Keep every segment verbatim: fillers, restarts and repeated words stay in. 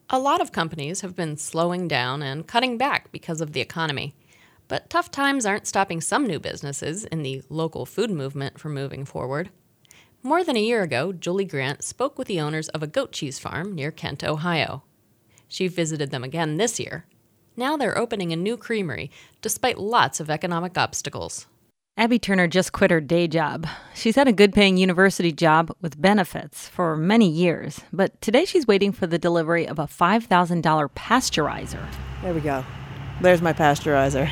A lot of companies have been slowing down and cutting back because of the economy. But tough times aren't stopping some new businesses in the local food movement from moving forward. More than a year ago, Julie Grant spoke with the owners of a goat cheese farm near Kent, Ohio. She visited them again this year. Now they're opening a new creamery, despite lots of economic obstacles. Abby Turner just quit her day job. She's had a good-paying university job with benefits for many years, but today she's waiting for the delivery of a five thousand dollars pasteurizer. There we go. There's my pasteurizer.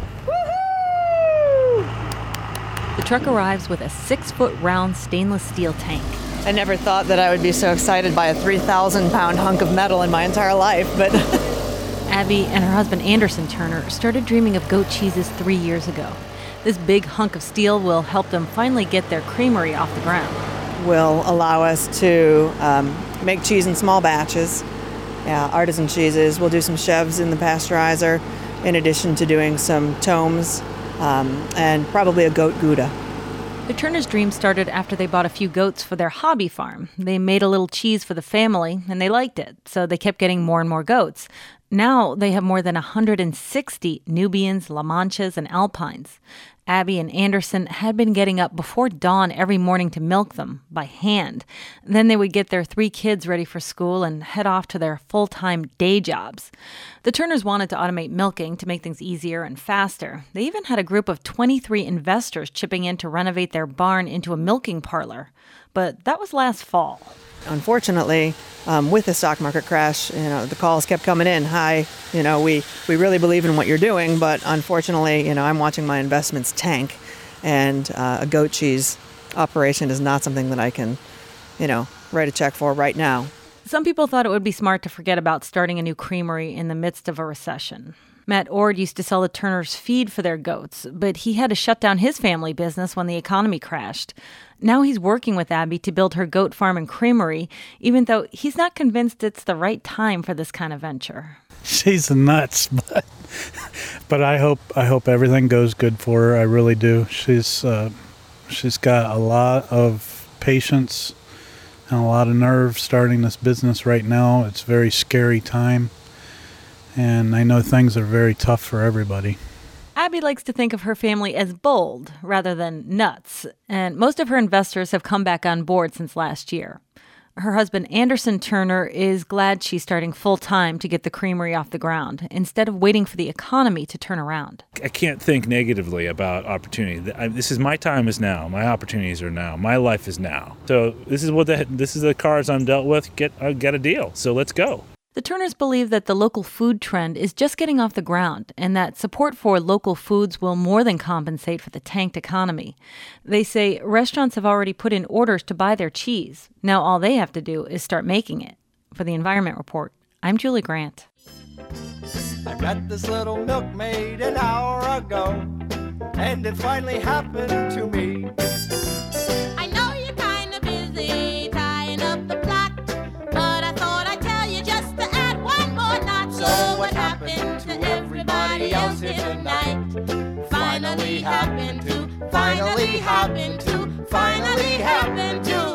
Woohoo! The truck arrives with a six-foot round stainless steel tank. I never thought that I would be so excited by a three thousand pound hunk of metal in my entire life, but... Abby and her husband Anderson Turner started dreaming of goat cheeses three years ago. This big hunk of steel will help them finally get their creamery off the ground. Will allow us to um, make cheese in small batches, yeah, artisan cheeses. We'll do some chevs in the pasteurizer, in addition to doing some tomes um, and probably a goat Gouda. The Turner's dream started after they bought a few goats for their hobby farm. They made a little cheese for the family, and they liked it, so they kept getting more and more goats. Now they have more than one hundred sixty Nubians, La Manchas, and Alpines. Abby and Anderson had been getting up before dawn every morning to milk them by hand. Then they would get their three kids ready for school and head off to their full-time day jobs. The Turners wanted to automate milking to make things easier and faster. They even had a group of twenty-three investors chipping in to renovate their barn into a milking parlor. But that was last fall. Unfortunately, um, with the stock market crash, you know, the calls kept coming in. Hi, you know, we, we really believe in what you're doing, but unfortunately, you know, I'm watching my investments tank, and uh, a goat cheese operation is not something that I can, you know, write a check for right now. Some people thought it would be smart to forget about starting a new creamery in the midst of a recession. Matt Ord used to sell the Turners feed for their goats, but he had to shut down his family business when the economy crashed. Now he's working with Abby to build her goat farm and creamery, even though he's not convinced it's the right time for this kind of venture. She's nuts, but but I hope I hope everything goes good for her. I really do. She's uh, she's got a lot of patience and a lot of nerve starting this business right now. It's a very scary time. And I know things are very tough for everybody. Abby likes to think of her family as bold rather than nuts, and most of her investors have come back on board since last year. Her husband, Anderson Turner, is glad she's starting full-time to get the creamery off the ground, instead of waiting for the economy to turn around. I can't think negatively about opportunity. This is my time is now. My opportunities are now. My life is now. So this is what the, this is the cards I'm dealt with. Get, uh, get a deal. So let's go. The Turners believe that the local food trend is just getting off the ground and that support for local foods will more than compensate for the tanked economy. They say restaurants have already put in orders to buy their cheese. Now all they have to do is start making it. For the Environment Report, I'm Julie Grant. I got this little milkmaid an hour ago, and it finally happened to me. I know you're kind of busy tying up the plot, but I thought I'd tell you just to add one more knot. So what happened to everybody else here tonight? Finally happened to, finally happened to, finally happened to